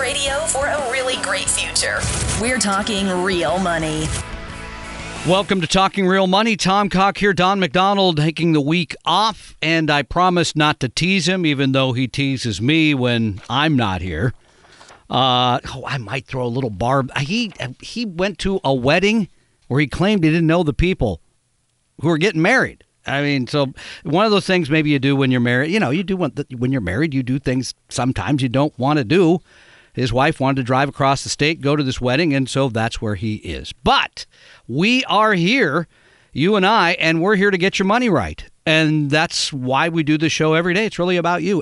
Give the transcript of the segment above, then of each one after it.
radio for a really great future. We're talking real money. Welcome to Talking Real Money. Tom Cock here. Don McDonald taking the week off, and I promise not to tease him, even though he teases me when I'm not here. I might throw a little barb. He went to a wedding where he claimed he didn't know the people who were getting married. I mean, so one of those things maybe you do when you're married. You know, you do when you're married, you do things sometimes you don't want to do. His wife wanted to drive across the state, go to this wedding, and so that's where he is. But we are here, you and I, and we're here to get your money right. And that's why we do this show every day. It's really about you.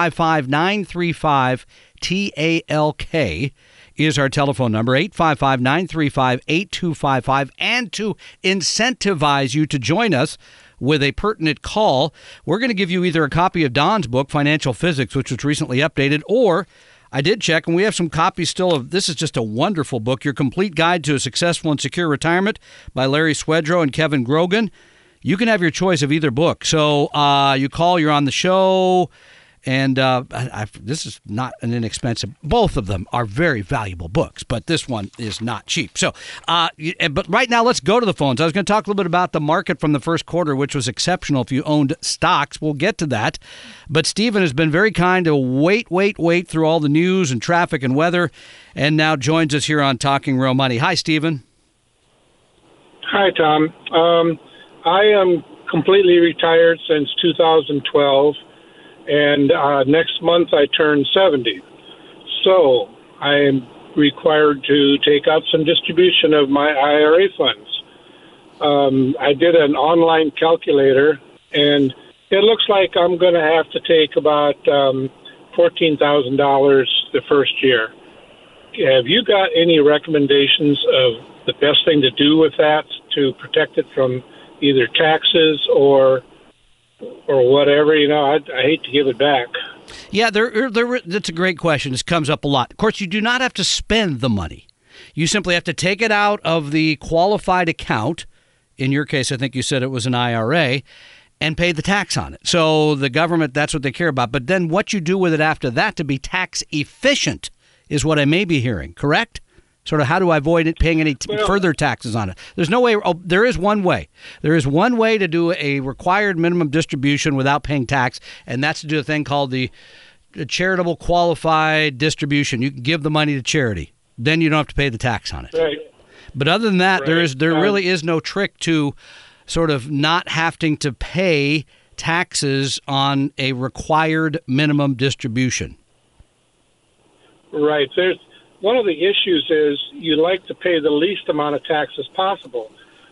855-935-TALK is our telephone number, 855-935-8255. And to incentivize you to join us with a pertinent call, we're going to give you either a copy of Don's book, Financial Physics, which was recently updated, or I did check, and we have some copies still of, this is just a wonderful book, Your Complete Guide to a Successful and Secure Retirement by Larry Swedroe and Kevin Grogan. You can have your choice of either book. So you call, you're on the show, and this is not an inexpensive. Both of them are very valuable books, but this one is not cheap. So, but right now, let's go to the phones. I was going to talk a little bit about the market from the first quarter, which was exceptional if you owned stocks. We'll get to that. But Stephen has been very kind to wait through all the news and traffic and weather, and now joins us here on Talking Real Money. Hi, Stephen. Hi, Tom. I am completely retired since 2012. And next month I turn 70. So I am required to take out some distribution of my IRA funds. I did an online calculator, and it looks like I'm going to have to take about $14,000 the first year. Have you got any recommendations of the best thing to do with that to protect it from either taxes or whatever? You know, I hate to give it back. Yeah, that's a great question. This comes up a lot. Of course, you do not have to spend the money. You simply have to take it out of the qualified account. In your case, I think you said it was an IRA, and pay the tax on it. So the government, that's what they care about. But then what you do with it after that to be tax efficient is what I may be hearing, correct? Sort of how do I avoid paying any further taxes on it? There's no way. Oh, there is one way. There is one way to do a required minimum distribution without paying tax, and that's to do a thing called the charitable qualified distribution. You can give the money to charity. Then you don't have to pay the tax on it. Right. But other than that, Right. there really is no trick to sort of not having to pay taxes on a required minimum distribution. Right. One of the issues is you like to pay the least amount of tax as possible.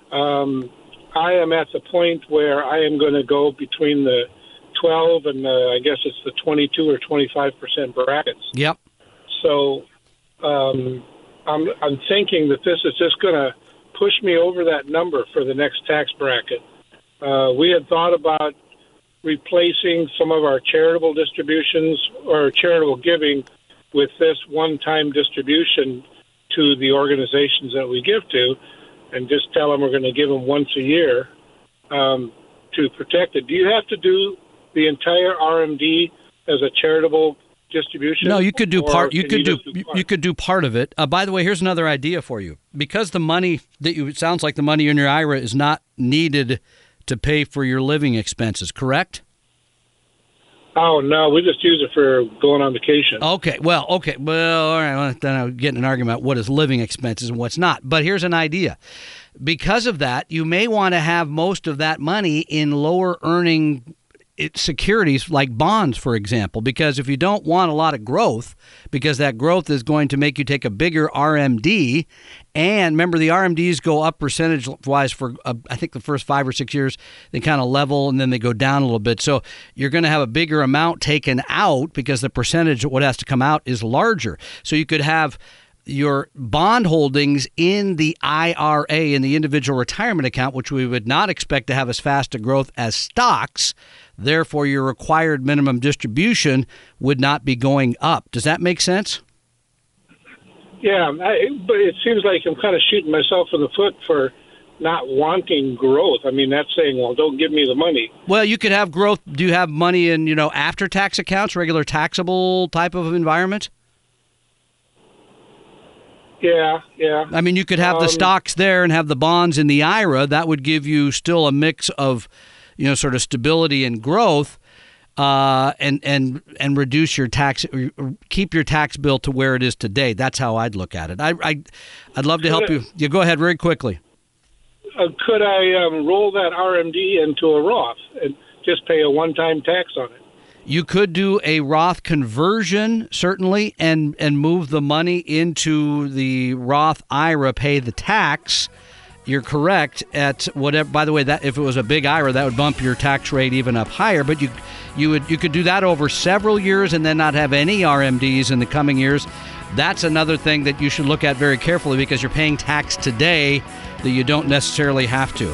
I am at the point where I am going to go between the 12 and I guess it's the 22 or 25% brackets. Yep. So I'm thinking that this is just going to push me over that number for the next tax bracket. We had thought about replacing some of our charitable distributions or charitable giving with this one-time distribution to the organizations that we give to, and just tell them we're going to give them once a year to protect it. Do you have to do the entire RMD as a charitable distribution? No, you could do part. You could do part? you could do part of it. By the way, here's another idea for you. Because the money it sounds like the money in your IRA is not needed to pay for your living expenses, correct? Oh, no, we just use it for going on vacation. Okay. Well, all right. Well, then I would get in an argument about what is living expenses and what's not. But here's an idea. Because of that, you may want to have most of that money in lower earning securities like bonds, for example, because if you don't want a lot of growth, because that growth is going to make you take a bigger RMD, and remember the RMDs go up percentage-wise for, I think, the first 5 or 6 years, they kind of level, and then they go down a little bit. So you're going to have a bigger amount taken out because the percentage of what has to come out is larger. So you could have your bond holdings in the IRA, in the individual retirement account, which we would not expect to have as fast a growth as stocks. Therefore, your required minimum distribution would not be going up. Does that make sense? Yeah, but it seems like I'm kind of shooting myself in the foot for not wanting growth. I mean, that's saying, well, don't give me the money. Well, you could have growth. Do you have money in, after-tax accounts, regular taxable type of environment? Yeah. I mean, you could have the stocks there and have the bonds in the IRA. That would give you still a mix of, sort of stability and growth, and reduce your tax, keep your tax bill to where it is today. That's how I'd look at it. I'd love to help you. You go ahead very quickly. Could I roll that RMD into a Roth and just pay a one-time tax on it? You could do a Roth conversion, certainly, and move the money into the Roth IRA, pay the tax. You're correct at whatever. By the way, that if it was a big IRA, that would bump your tax rate even up higher. But you could do that over several years and then not have any RMDs in the coming years. That's another thing that you should look at very carefully because you're paying tax today that you don't necessarily have to.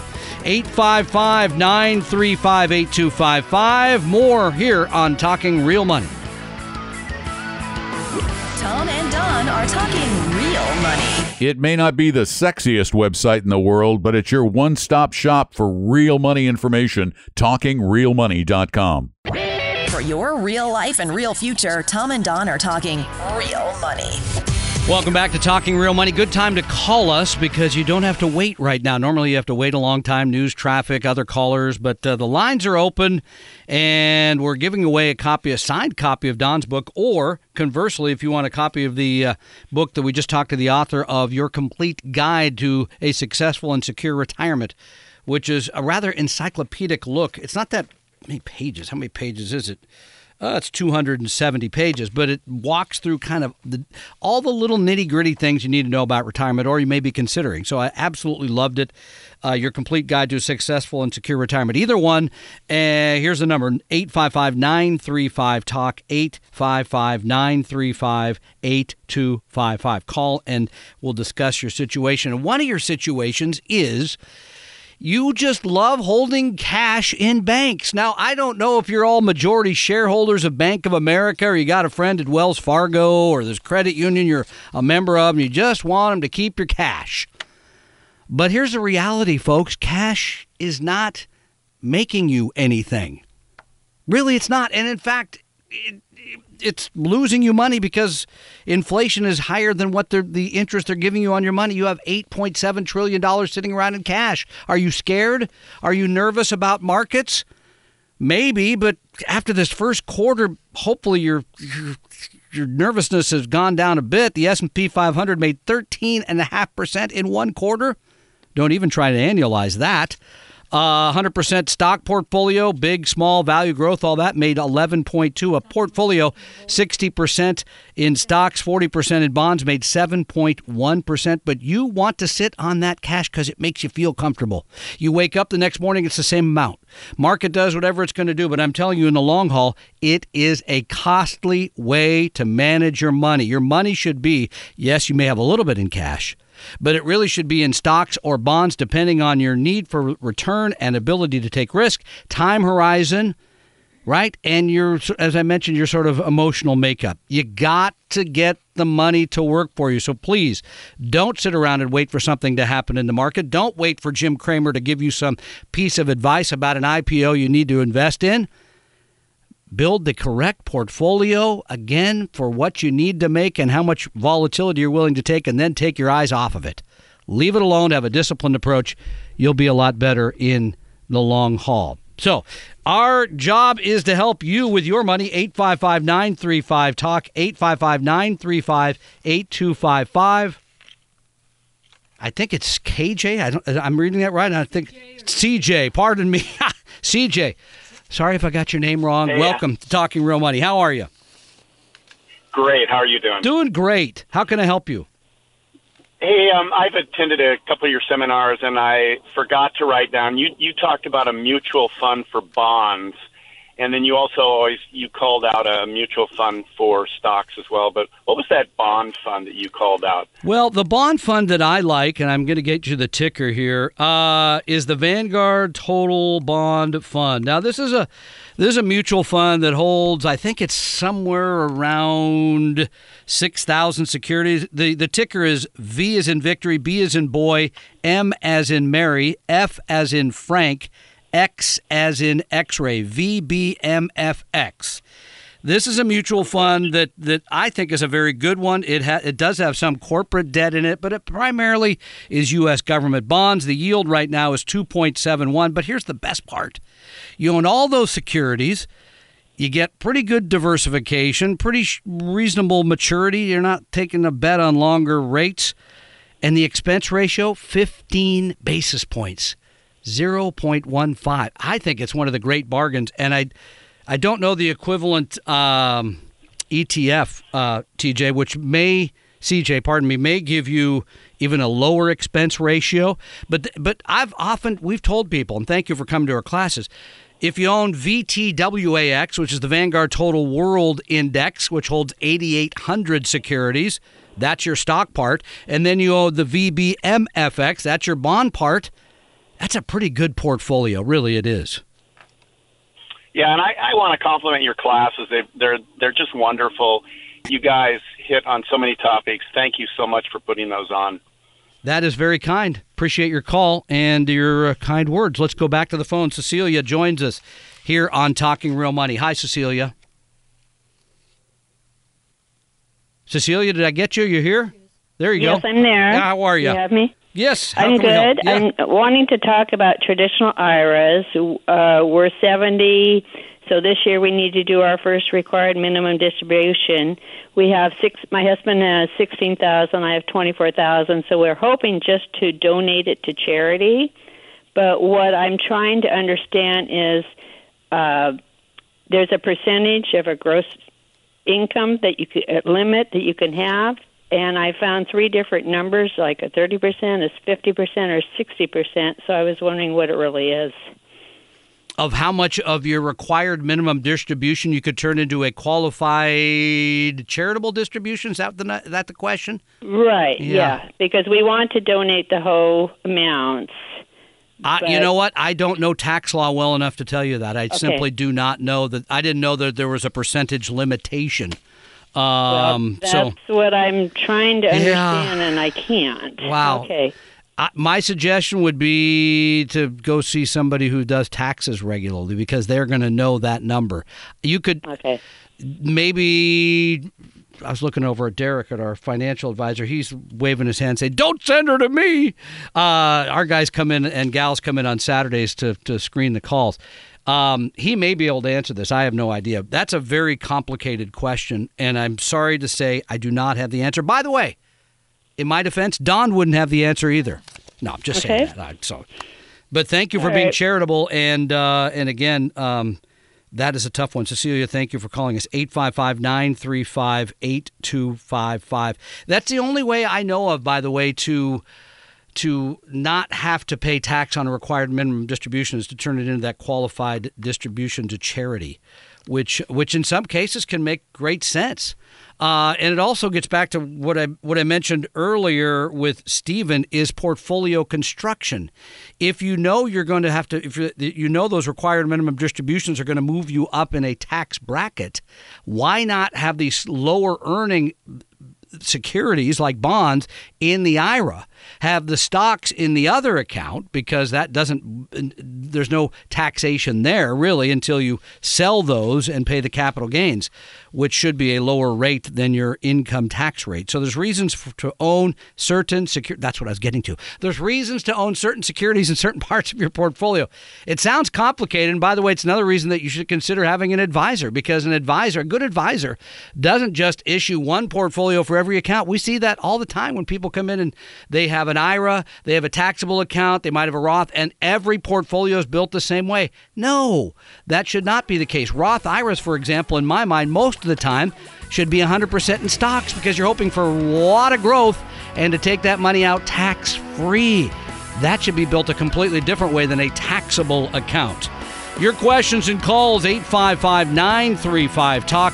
855-935-8255. More here on Talking Real Money. Tom and Don are talking real money. It may not be the sexiest website in the world, but it's your one-stop shop for real money information. TalkingRealMoney.com. For your real life and real future, Tom and Don are talking real money. Welcome back to Talking Real Money. Good time to call us because you don't have to wait right now. Normally you have to wait a long time, news, traffic, other callers, but the lines are open and we're giving away a signed copy of Don's book, or conversely, if you want a copy of the book that we just talked to the author of, Your Complete Guide to a Successful and Secure Retirement, which is a rather encyclopedic look. It's not that many pages. How many pages is it? It's 270 pages, but it walks through kind of all the little nitty-gritty things you need to know about retirement or you may be considering. So I absolutely loved it. Your Complete Guide to a Successful and Secure Retirement. Either one, here's the number, 855-935-TALK, 855-935-8255. Call and we'll discuss your situation. And one of your situations is you just love holding cash in banks. Now, I don't know if you're all majority shareholders of Bank of America or you got a friend at Wells Fargo or this credit union you're a member of and you just want them to keep your cash. But here's the reality, folks. Cash is not making you anything. Really, it's not. And in fact, it's losing you money because inflation is higher than what the interest they're giving you on your money. You have $8.7 trillion sitting around in cash. Are you scared? Are you nervous about markets? Maybe, but after this first quarter, hopefully your nervousness has gone down a bit. The S&P 500 made 13.5% in one quarter. Don't even try to annualize that. 100% stock portfolio, big, small, value growth, all that made 11.2. A portfolio, 60% in stocks, 40% in bonds, made 7.1%. But you want to sit on that cash because it makes you feel comfortable. You wake up the next morning, it's the same amount. Market does whatever it's going to do, but I'm telling you in the long haul, it is a costly way to manage your money. Your money should be, yes, you may have a little bit in cash, but it really should be in stocks or bonds depending on your need for return and ability to take risk, time horizon, right? And your, as I mentioned, your sort of emotional makeup. You got to get the money to work for you. So please don't sit around and wait for something to happen in the market. Don't wait for Jim Cramer to give you some piece of advice about an IPO you need to invest in. Build the correct portfolio, again, for what you need to make and how much volatility you're willing to take, and then take your eyes off of it. Leave it alone. Have a disciplined approach. You'll be a lot better in the long haul. So our job is to help you with your money. 855-935-TALK, 855-935-8255. I think it's KJ. I'm reading that right. I think CJ. Pardon me. CJ. Sorry if I got your name wrong. Hey, welcome to Talking Real Money. How are you? Great. How are you doing? Doing great. How can I help you? Hey, I've attended a couple of your seminars, and I forgot to write down. You talked about a mutual fund for bonds, and then you also you called out a mutual fund for stocks as well. But what was that bond fund that you called out? Well, the bond fund that I like, and I'm going to get you the ticker here, is the Vanguard Total Bond Fund. Now, this is a mutual fund that holds, I think it's somewhere around 6,000 securities. The ticker is V as in Victory, B as in Boy, M as in Mary, F as in Frank, X as in X-ray, VBMFX. This is a mutual fund that I think is a very good one. It does have some corporate debt in it, but it primarily is U.S. government bonds. The yield right now is 2.71. But here's the best part. You own all those securities. You get pretty good diversification, pretty reasonable maturity. You're not taking a bet on longer rates. And the expense ratio, 15 basis points, 0.15. I think it's one of the great bargains. And I don't know the equivalent ETF, TJ, which may give you even a lower expense ratio. But we've told people, and thank you for coming to our classes, if you own VTWAX, which is the Vanguard Total World Index, which holds 8,800 securities, that's your stock part. And then you own the VBMFX, that's your bond part. That's a pretty good portfolio. Really, it is. Yeah, and I want to compliment your classes. They're just wonderful. You guys hit on so many topics. Thank you so much for putting those on. That is very kind. Appreciate your call and your kind words. Let's go back to the phone. Cecilia joins us here on Talking Real Money. Hi, Cecilia. Cecilia, did I get you? You here? There you go. Yes, I'm there. Yeah, how are you? You have me? Yes. How I'm can we help? good. Yeah. I'm wanting to talk about traditional IRAs. We're 70, so this year we need to do our first required minimum distribution. We have my husband has 16,000, I have 24,000, so we're hoping just to donate it to charity. But what I'm trying to understand is there's a percentage of a gross income that you could limit that you can have. And I found 3 different numbers, like a 30%, a 50%, or 60%. So I was wondering what it really is. Of how much of your required minimum distribution you could turn into a qualified charitable distribution? Is that the question? Right, yeah. Because we want to donate the whole amounts. You know what? I don't know tax law well enough to tell you that. I simply do not know that. I didn't know that there was a percentage limitation. That's what I'm trying to understand, and I can't. Wow. Okay. My suggestion would be to go see somebody who does taxes regularly because they're going to know that number. You could maybe. I was looking over at Derek, at our financial advisor. He's waving his hand saying, "Don't send her to me." Our guys come in and gals come in on Saturdays to screen the calls. He may be able to answer this. I have no idea. That's a very complicated question, and I'm sorry to say I do not have the answer. By the way, in my defense, Don wouldn't have the answer either. No, I'm just saying that. But thank you for being charitable, and again, that is a tough one. Cecilia, thank you for calling us. 855-935-8255. That's the only way I know of, by the way, to not have to pay tax on a required minimum distribution is to turn it into that qualified distribution to charity, which in some cases can make great sense. And it also gets back to what I mentioned earlier with Stephen is portfolio construction. If you know you're going to have to, if you know those required minimum distributions are going to move you up in a tax bracket, why not have these lower earning securities like bonds in the IRA, have the stocks in the other account, because there's no taxation there really until you sell those and pay the capital gains, which should be a lower rate than your income tax rate. So there's reasons to own certain that's what I was getting to. There's reasons to own certain securities in certain parts of your portfolio. It sounds complicated, and by the way, it's another reason that you should consider having an advisor, because a good advisor doesn't just issue one portfolio for every account. We see that all the time when people come in and they have an IRA, they have a taxable account, they might have a Roth, and every portfolio is built the same way. No, that should not be the case. Roth IRAs, for example, in my mind, most of the time should be 100% in stocks, because you're hoping for a lot of growth and to take that money out tax-free. That should be built a completely different way than a taxable account. Your questions and calls, 855-935-TALK,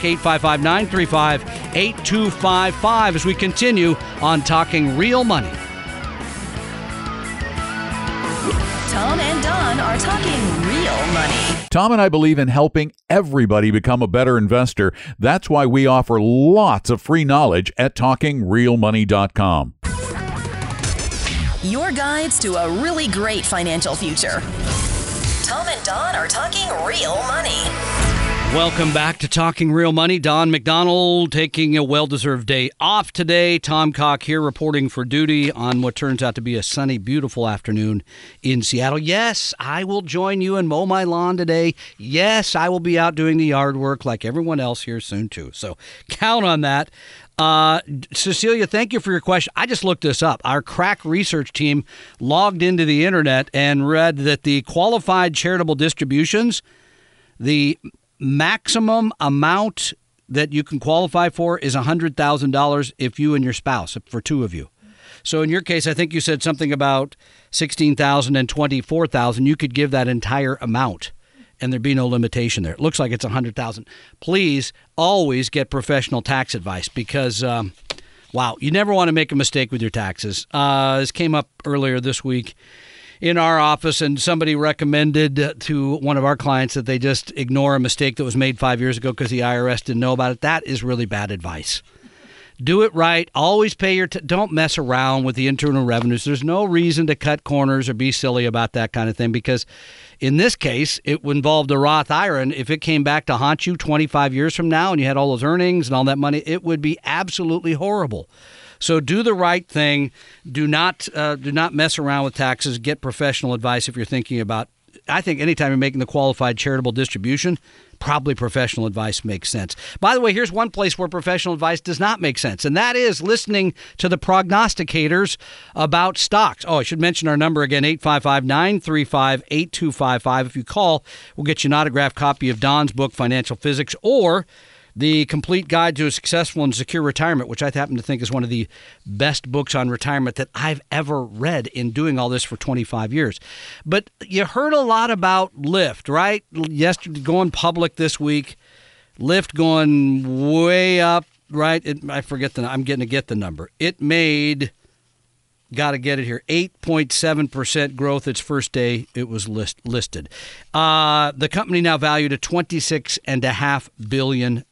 855-935-8255, as we continue on Talking Real Money. Tom and Don are talking real money. Tom and I believe in helping everybody become a better investor. That's why we offer lots of free knowledge at TalkingRealMoney.com. Your guides to a really great financial future. Tom and Don are talking real money. Welcome back to Talking Real Money. Don McDonald taking a well-deserved day off today. Tom Cock here reporting for duty on what turns out to be a sunny, beautiful afternoon in Seattle. Yes, I will join you and mow my lawn today. Yes, I will be out doing the yard work like everyone else here soon, too. So count on that. Cecilia, thank you for your question. I just looked this up. Our crack research team logged into the internet and read that the qualified charitable distributions, the maximum amount that you can qualify for is $100,000 if you and your spouse, for two of you. So in your case, I think you said something about $16,000 and $24,000. You could give that entire amount, and there'd be no limitation there. It looks like it's $100,000. Please always get professional tax advice because, wow, you never want to make a mistake with your taxes. This came up earlier this week in our office, and somebody recommended to one of our clients that they just ignore a mistake that was made 5 years ago because the IRS didn't know about it. That is really bad advice. Do it right. Always pay your don't mess around with the internal revenues. There's no reason to cut corners or be silly about that kind of thing because in this case, it involved a Roth IRA. And if it came back to haunt you 25 years from now and you had all those earnings and all that money, it would be absolutely horrible. So do the right thing. Do not mess around with taxes. Get professional advice if you're thinking about. I think anytime you're making the qualified charitable distribution, probably professional advice makes sense. By the way, here's one place where professional advice does not make sense, and that is listening to the prognosticators about stocks. Oh, I should mention our number again, 855-935-8255. If you call, we'll get you an autographed copy of Don's book, Financial Physics, or The Complete Guide to a Successful and Secure Retirement, which I happen to think is one of the best books on retirement that I've ever read in doing all this for 25 years. But you heard a lot about Lyft, right? Yesterday, going public this week, Lyft going way up, right? I forget I'm getting to get the number. It made, got to get it here, 8.7% growth its first day it was listed. The company now valued at $26.5 billion.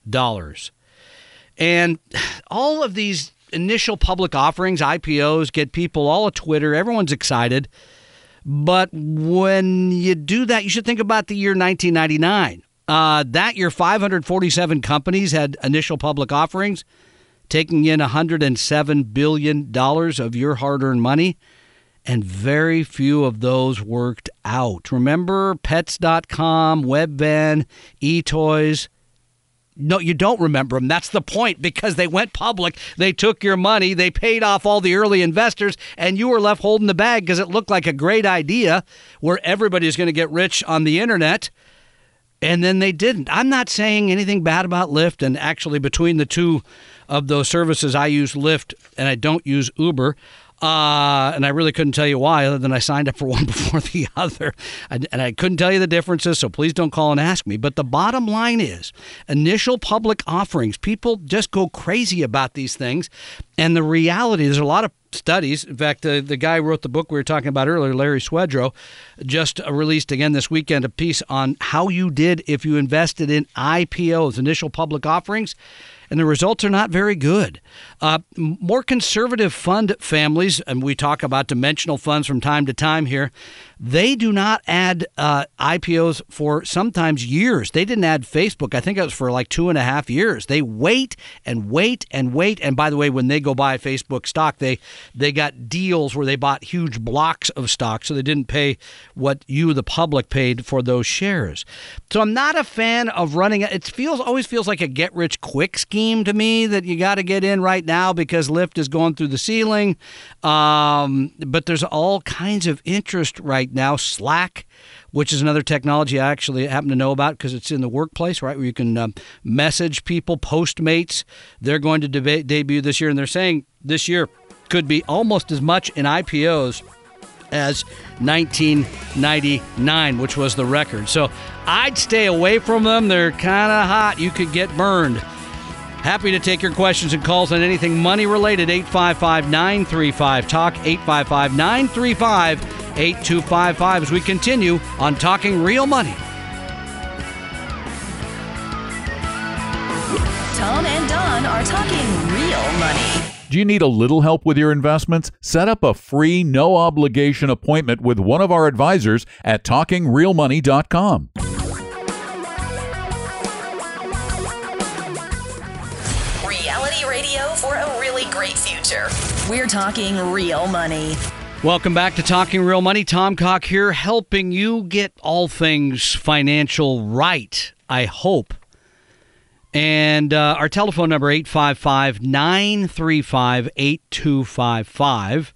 And all of these initial public offerings, IPOs, get people all at Twitter. Everyone's excited. But when you do that, you should think about the year 1999. That year, 547 companies had initial public offerings, taking in $107 billion of your hard-earned money, and very few of those worked out. Remember Pets.com, Webvan, eToys? No, you don't remember them. That's the point, because they went public. They took your money. They paid off all the early investors, and you were left holding the bag because it looked like a great idea where everybody's going to get rich on the internet. And then they didn't. I'm not saying anything bad about Lyft, and actually between the two of those services, I use Lyft and I don't use Uber. And I really couldn't tell you why, other than I signed up for one before the other. And I couldn't tell you the differences, so please don't call and ask me. But the bottom line is, initial public offerings, people just go crazy about these things. And the reality, there's a lot of studies. In fact, the guy who wrote the book we were talking about earlier, Larry Swedroe, just released again this weekend a piece on how you did if you invested in IPOs, initial public offerings. And the results are not very good. More conservative fund families, and we talk about dimensional funds from time to time here, they do not add IPOs for sometimes years. They didn't add Facebook. I think it was for like 2.5 years. They wait and wait and wait. And by the way, when they go buy Facebook stock, they got deals where they bought huge blocks of stock, so they didn't pay what you, the public, paid for those shares. So I'm not a fan of running it. Always feels like a get-rich-quick scheme to me that you got to get in right now because Lyft is going through the ceiling. But there's all kinds of interest right now. Slack, which is another technology I actually happen to know about because it's in the workplace, right, where you can message people. Postmates, they're going to debut this year, and they're saying this year could be almost as much in IPOs as 1999, which was the record. So I'd stay away from them. They're kind of hot. You could get burned. Happy to take your questions and calls on anything money-related. 855-935-TALK, 855-935-8255 as we continue on Talking Real Money. Tom and Don are talking real money. Do you need a little help with your investments? Set up a free, no-obligation appointment with one of our advisors at TalkingRealMoney.com. radio for a really great future. We're talking real money. Welcome back to Talking Real Money. Tom Cock here, helping you get all things financial right, I hope. And our telephone number, 855-935-8255.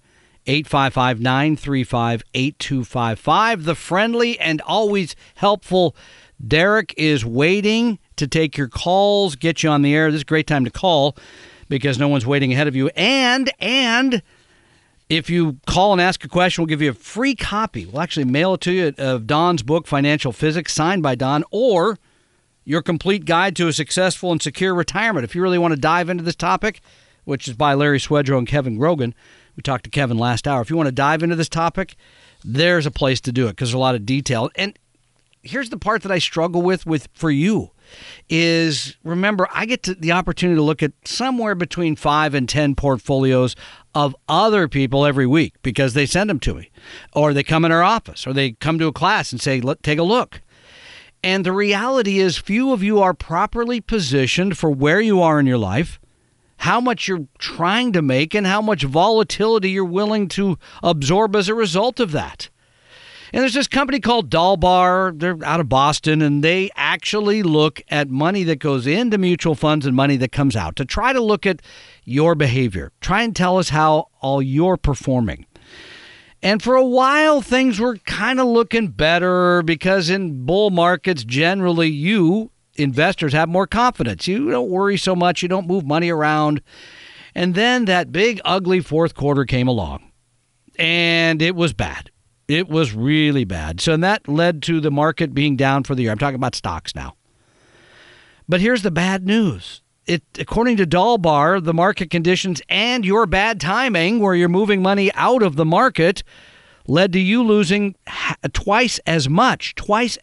855-935-8255. The friendly and always helpful Derek is waiting to take your calls, get you on the air. This is a great time to call because no one's waiting ahead of you. And if you call and ask a question, we'll give you a free copy. We'll actually mail it to you of Don's book, Financial Physics, signed by Don, or your complete guide to a successful and secure retirement. If you really want to dive into this topic, which is by Larry Swedroe and Kevin Grogan, we talked to Kevin last hour. If you want to dive into this topic, there's a place to do it because there's a lot of detail. And here's the part that I struggle with for you is, remember, I get the opportunity to look at somewhere between 5 and 10 portfolios of other people every week because they send them to me, or they come in our office, or they come to a class and say, take a look. And the reality is few of you are properly positioned for where you are in your life, how much you're trying to make, and how much volatility you're willing to absorb as a result of that. And there's this company called Dalbar. They're out of Boston, and they actually look at money that goes into mutual funds and money that comes out to try to look at your behavior, try and tell us how all you're performing. And for a while, things were kind of looking better because in bull markets, generally, you investors have more confidence. You don't worry so much. You don't move money around. And then that big, ugly fourth quarter came along, and it was bad. It was really bad. So that led to the market being down for the year. I'm talking about stocks now. But here's the bad news. According to Dalbar, the market conditions and your bad timing, where you're moving money out of the market, led to you losing twice as much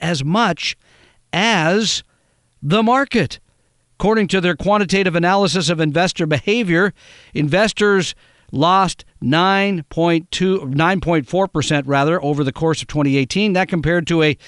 as the market. According to their quantitative analysis of investor behavior, investors lost 9.4% over the course of 2018. That compared to a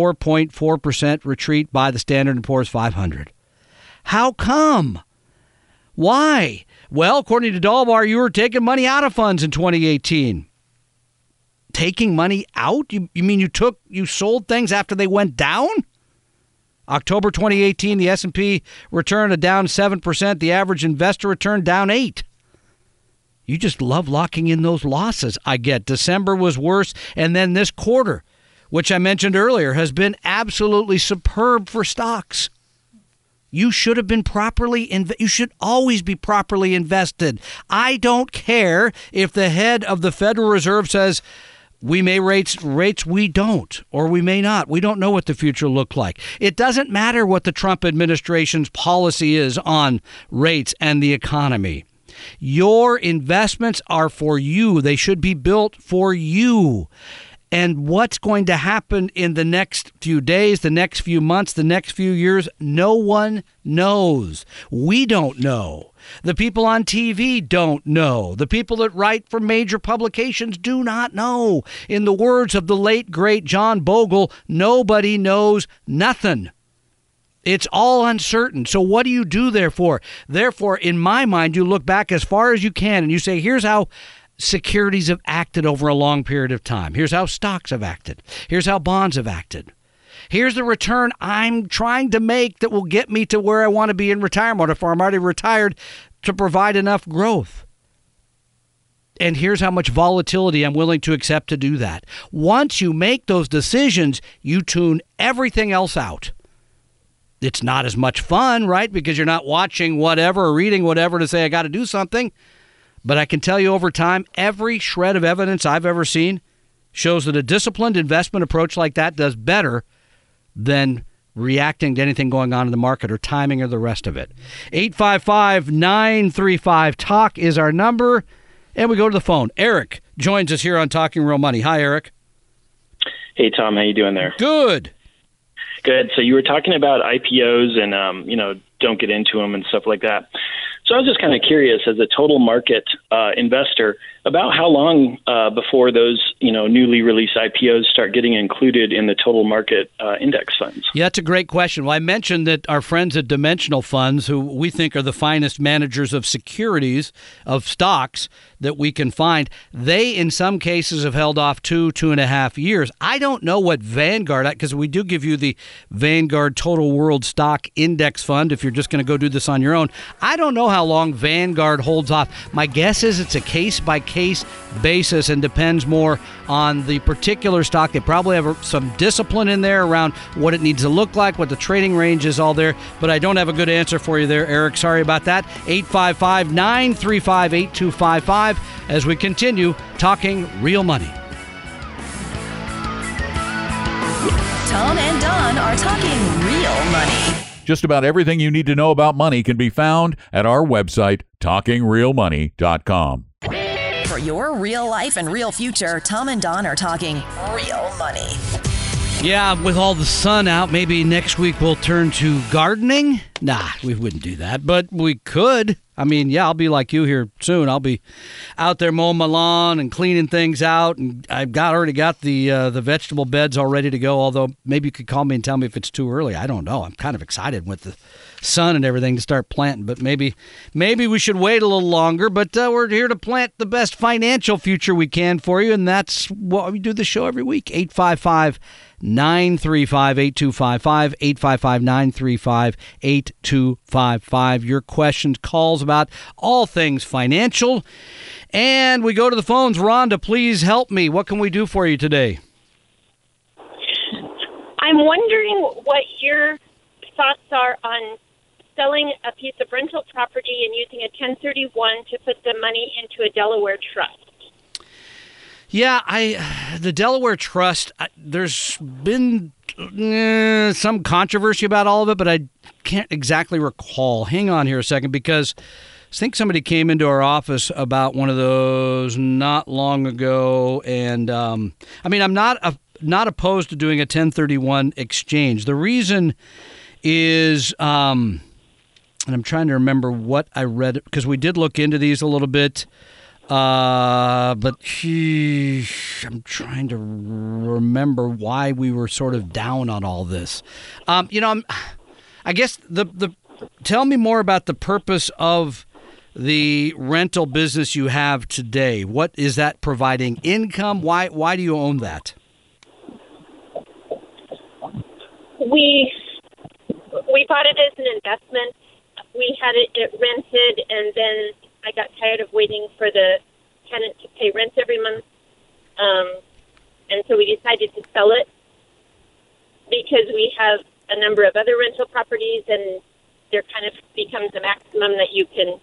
4.4% retreat by the Standard & Poor's 500. How come? Why? Well, according to Dalbar, you were taking money out of funds in 2018. Taking money out? You mean you sold things after they went down? October 2018, the S&P returned a down 7%. The average investor return down 8%. You just love locking in those losses. I get December was worse. And then this quarter, which I mentioned earlier, has been absolutely superb for stocks. You should have been you should always be properly invested. I don't care if the head of the Federal Reserve says we may raise rates, we don't, or we may not. We don't know what the future look like. It doesn't matter what the Trump administration's policy is on rates and the economy. Your investments are for you. They should be built for you. And what's going to happen in the next few days, the next few months, the next few years, no one knows. We don't know. The people on TV don't know. The people that write for major publications do not know. In the words of the late, great John Bogle, nobody knows nothing. It's all uncertain. So what do you do, therefore? Therefore, in my mind, you look back as far as you can and you say, here's how securities have acted over a long period of time. Here's how stocks have acted. Here's how bonds have acted. Here's the return I'm trying to make that will get me to where I want to be in retirement, if I'm already retired, to provide enough growth. And here's how much volatility I'm willing to accept to do that. Once you make those decisions, you tune everything else out. It's not as much fun, right? Because you're not watching whatever or reading whatever to say, I got to do something. But I can tell you over time, every shred of evidence I've ever seen shows that a disciplined investment approach like that does better than reacting to anything going on in the market or timing or the rest of it. 855-935-TALK is our number. And we go to the phone. Eric joins us here on Talking Real Money. Hi, Eric. Hey, Tom. How you doing there? Good. Good. So you were talking about IPOs and, don't get into them and stuff like that. So I was just kind of curious, as a total market investor, about how long before those newly released IPOs start getting included in the total market index funds. Yeah, that's a great question. Well, I mentioned that our friends at Dimensional Funds, who we think are the finest managers of securities, of stocks that we can find, they in some cases have held off 2.5 years. I don't know what Vanguard, because we do give you the Vanguard Total World Stock Index Fund if you're just going to go do this on your own. I don't know how long Vanguard holds off. My guess is it's a case-by-case basis and depends more on the particular stock. They probably have some discipline in there around what it needs to look like, what the trading range is, all there. But I don't have a good answer for you there, Eric. Sorry about that. 855-935-8255 as we continue talking real money. Tom and Don are talking real money. Just about everything you need to know about money can be found at our website, TalkingRealMoney.com. For your real life and real future, Tom and Don are talking real money. Yeah, with all the sun out, maybe next week we'll turn to gardening. Nah, we wouldn't do that, but we could. I mean, yeah, I'll be like you here soon. I'll be out there mowing my lawn and cleaning things out, and I've already got the vegetable beds all ready to go, although maybe you could call me and tell me if it's too early. I don't know. I'm kind of excited with the sun and everything to start planting, but maybe we should wait a little longer, but we're here to plant the best financial future we can for you, and that's what we do the show every week. 855-935-8255, 855-935-8255. Your questions, calls about all things financial. And we go to the phones. Rhonda, please help me. What can we do for you today? I'm wondering what your thoughts are on selling a piece of rental property and using a 1031 to put the money into a Delaware trust. Yeah, the Delaware Trust, there's been some controversy about all of it, but I can't exactly recall. Hang on here a second, because I think somebody came into our office about one of those not long ago, and I mean, I'm not opposed to doing a 1031 exchange. The reason is, and I'm trying to remember what I read, because we did look into these a little bit. But I'm trying to remember why we were sort of down on all this. I guess tell me more about the purpose of the rental business you have today. What is that providing income? Why do you own that? We bought it as an investment. We had it rented, and then I got tired of waiting for the tenant to pay rent every month, and so we decided to sell it because we have a number of other rental properties, and there kind of becomes a maximum that you can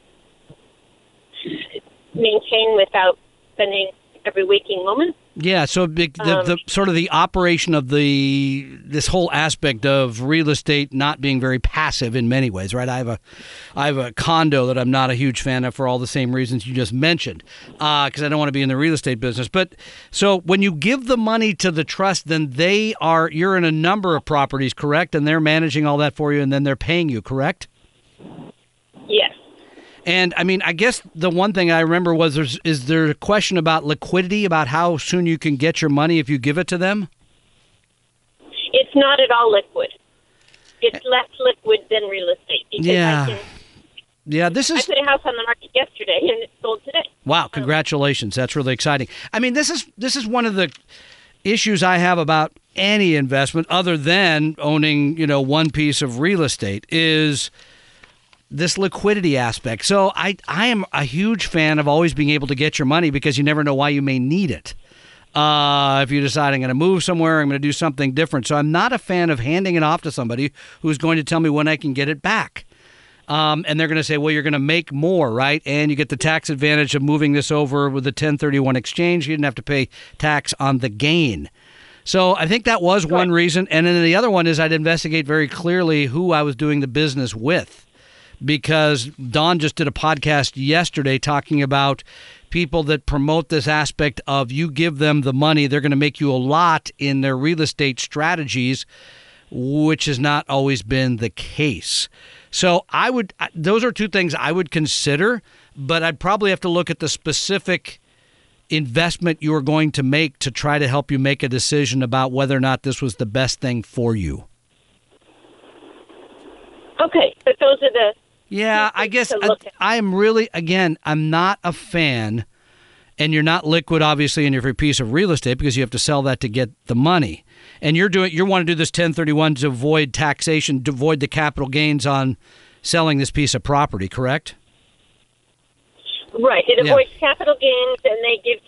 maintain without spending every waking moment. Yeah, so the sort of the operation of this whole aspect of real estate not being very passive in many ways, right? I have a condo that I'm not a huge fan of for all the same reasons you just mentioned, because I don't want to be in the real estate business. But so when you give the money to the trust, then you're in a number of properties, correct? And they're managing all that for you, and then they're paying you, correct? Yes. And, I mean, I guess the one thing I remember was is there a question about liquidity, about how soon you can get your money if you give it to them? It's not at all liquid. It's less liquid than real estate. Yeah. I put a house on the market yesterday, and it sold today. Wow, congratulations. That's really exciting. I mean, this is one of the issues I have about any investment other than owning, one piece of real estate is this liquidity aspect. So I am a huge fan of always being able to get your money because you never know why you may need it. If you decide I'm going to move somewhere, I'm going to do something different. So I'm not a fan of handing it off to somebody who's going to tell me when I can get it back. And they're going to say, well, you're going to make more, right? And you get the tax advantage of moving this over with the 1031 exchange. You didn't have to pay tax on the gain. So I think that was one reason. And then the other one is I'd investigate very clearly who I was doing the business with. Because Don just did a podcast yesterday talking about people that promote this aspect of you give them the money, they're going to make you a lot in their real estate strategies which has not always been the case. So those are two things I would consider, but I'd probably have to look at the specific investment you are going to make to try to help you make a decision about whether or not this was the best thing for you. Okay, but those are the... Yeah, I guess I'm really, again, I'm not a fan, and you're not liquid, obviously, in your piece of real estate because you have to sell that to get the money. And you want to do this 1031 to avoid taxation, to avoid the capital gains on selling this piece of property, correct? Right. It avoids capital gains, and they give,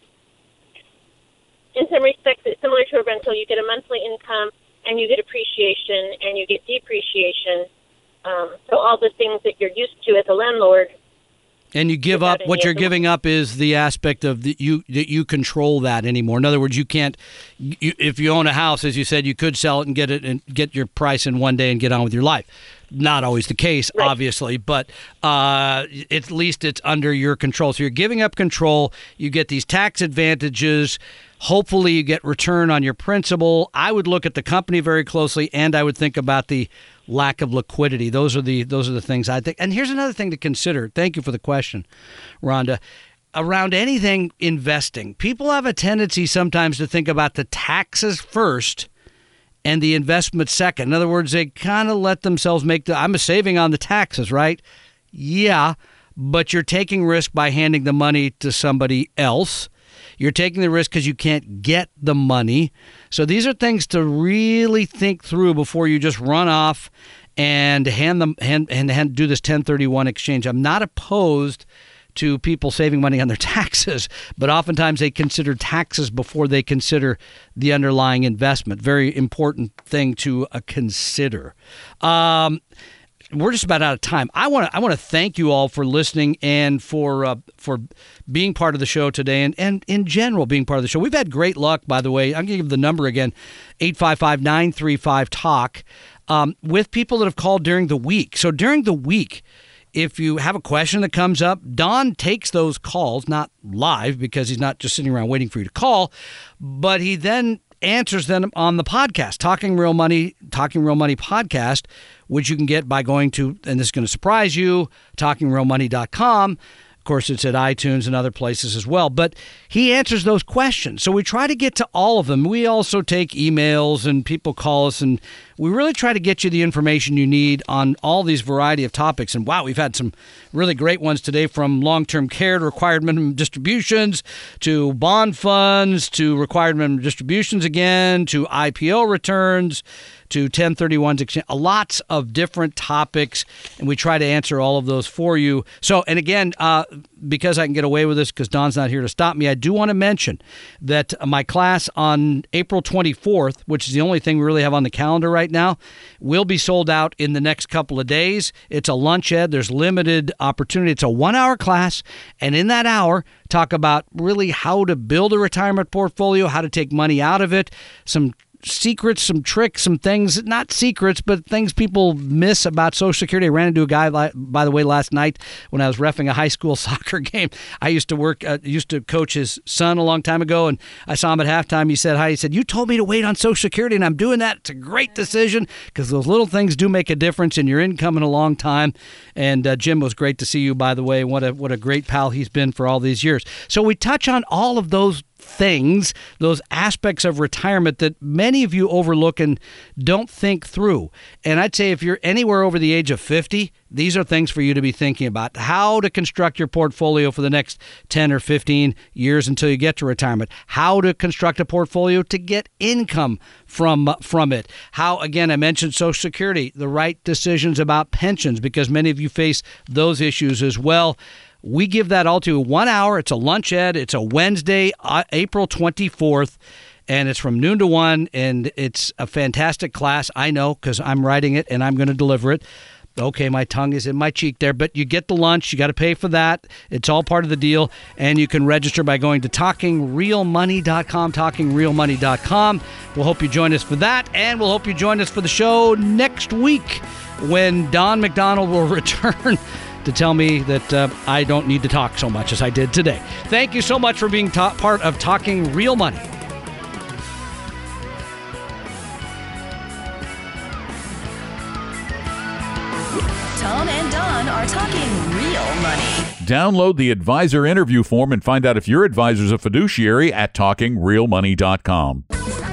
in some respects, it's similar to a rental. You get a monthly income, and you get appreciation, and you get depreciation. So all the things that you're used to as a landlord. And you give up, what you're giving up is the aspect of that you control that anymore. In other words, you can't, if you own a house, as you said, you could sell it and get your price in one day and get on with your life. Not always the case, obviously, but at least it's under your control. So you're giving up control. You get these tax advantages. Hopefully you get return on your principal. I would look at the company very closely, and I would think about the lack of liquidity. Those are the things I think. And here's another thing to consider. Thank you for the question, Rhonda. Around anything investing, people have a tendency sometimes to think about the taxes first and the investment second. In other words, they kind of let themselves I'm saving on the taxes, right? Yeah, but you're taking risk by handing the money to somebody else. You're taking the risk because you can't get the money. So these are things to really think through before you just run off and do this 1031 exchange. I'm not opposed to people saving money on their taxes, but oftentimes they consider taxes before they consider the underlying investment. Very important thing to consider. We're just about out of time. I want to thank you all for listening and for being part of the show today and in general being part of the show. We've had great luck, by the way. I'm going to give the number again, 855-935-TALK, with people that have called during the week. So during the week, if you have a question that comes up, Don takes those calls, not live because he's not just sitting around waiting for you to call, but he then answers them on the podcast, Talking Real Money podcast, which you can get by going to, and this is going to surprise you, talkingrealmoney.com. Of course, it's at iTunes and other places as well. But he answers those questions. So we try to get to all of them. We also take emails and people call us, and we really try to get you the information you need on all these variety of topics. And wow, we've had some really great ones today, from long-term care to required minimum distributions, to bond funds, to required minimum distributions again, to IPO returns, to 1031s, lots of different topics, and we try to answer all of those for you. So, and again, because I can get away with this because Don's not here to stop me, I do want to mention that my class on April 24th, which is the only thing we really have on the calendar right now, will be sold out in the next couple of days. It's a lunch ed. There's limited opportunity. It's a 1-hour class, and in that hour, talk about really how to build a retirement portfolio, how to take money out of it, some secrets, some tricks, some things, not secrets, but things people miss about Social Security. I ran into a guy, by the way, last night when I was reffing a high school soccer game. I used to coach his son a long time ago, and I saw him at halftime. He said hi. He said, "You told me to wait on Social Security, and I'm doing that. It's a great decision because those little things do make a difference in your income in a long time." And Jim, was great to see you, by the way. What a great pal he's been for all these years. So we touch on all of those things, those aspects of retirement that many of you overlook and don't think through. And I'd say if you're anywhere over the age of 50, these are things for you to be thinking about. How to construct your portfolio for the next 10 or 15 years until you get to retirement. How to construct a portfolio to get income from it. How, again, I mentioned Social Security, the right decisions about pensions, because many of you face those issues as well. We give that all to you. 1 hour. It's a lunch ed. It's a Wednesday, April 24th, and it's from noon to 1, and it's a fantastic class. I know because I'm writing it and I'm going to deliver it. Okay, my tongue is in my cheek there, but you get the lunch. You got to pay for that. It's all part of the deal, and you can register by going to talkingrealmoney.com, talkingrealmoney.com. We'll hope you join us for that, and we'll hope you join us for the show next week when Don McDonald will return to tell me that I don't need to talk so much as I did today. Thank you so much for being part of Talking Real Money. Tom and Don are talking real money. Download the advisor interview form and find out if your advisor's a fiduciary at TalkingRealMoney.com.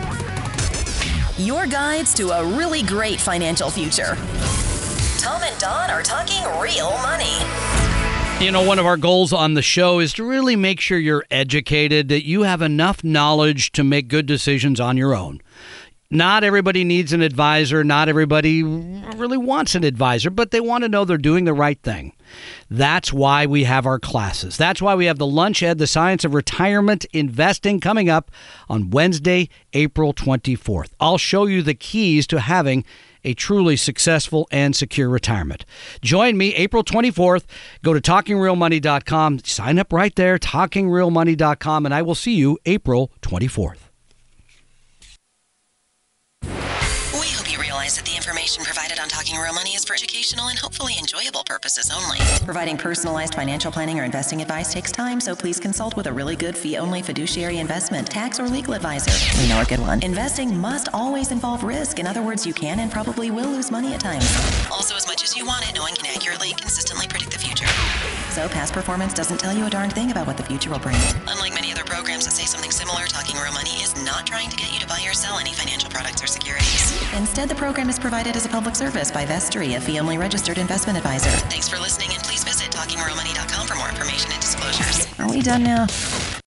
Your guides to a really great financial future. Tom and Don are talking real money. You know, one of our goals on the show is to really make sure you're educated, that you have enough knowledge to make good decisions on your own. Not everybody needs an advisor. Not everybody really wants an advisor, but they want to know they're doing the right thing. That's why we have our classes. That's why we have the Lunch Ed, the Science of Retirement Investing, coming up on Wednesday, April 24th. I'll show you the keys to having a truly successful and secure retirement. Join me April 24th. Go to TalkingRealMoney.com. Sign up right there, TalkingRealMoney.com, and I will see you April 24th. That the information provided on Talking Real Money is for educational and hopefully enjoyable purposes only. Providing personalized financial planning or investing advice takes time, so please consult with a really good fee-only fiduciary investment, tax, or legal advisor. We know a good one. Investing must always involve risk. In other words, you can and probably will lose money at times. Also, as much as you want it, no one can accurately and consistently predict the future. So past performance doesn't tell you a darn thing about what the future will bring. Unlike many other programs that say something similar, Talking Real Money is not trying to get you to buy or sell any financial products or securities. Instead, the program is provided as a public service by Vestry, a fee-only registered investment advisor. Thanks for listening, and please visit TalkingRealMoney.com for more information and disclosures. Are we done now?